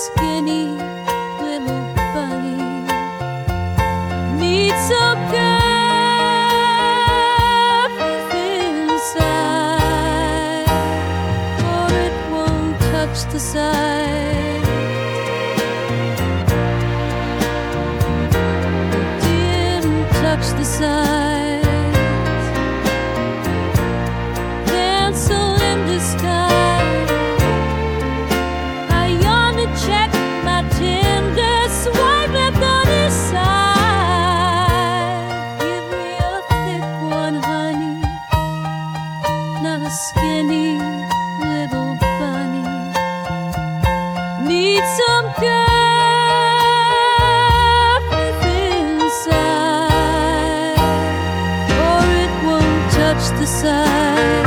skinny little bunny needs some girth inside, or it won't touch the side. It didn't touch the side. Cancel in disguise. I yawn to check my Tinder swipe left on his side. Give me a thick one, honey, not a skinny little bunny. Need some girth inside, or it won't touch the side.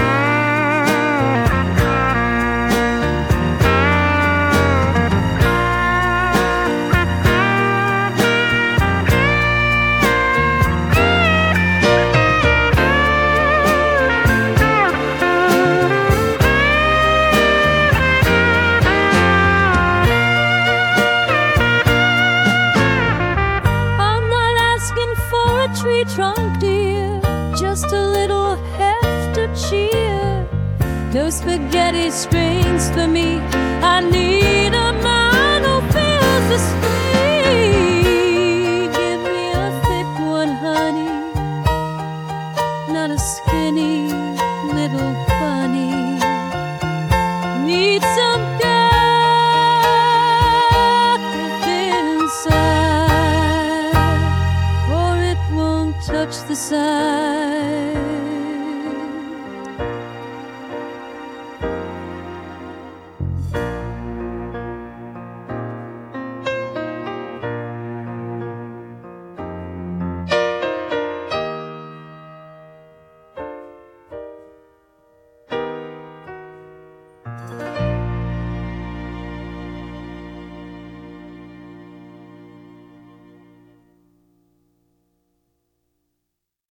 Tree trunk, dear, just a little heft of cheer. No spaghetti strings for me, I need a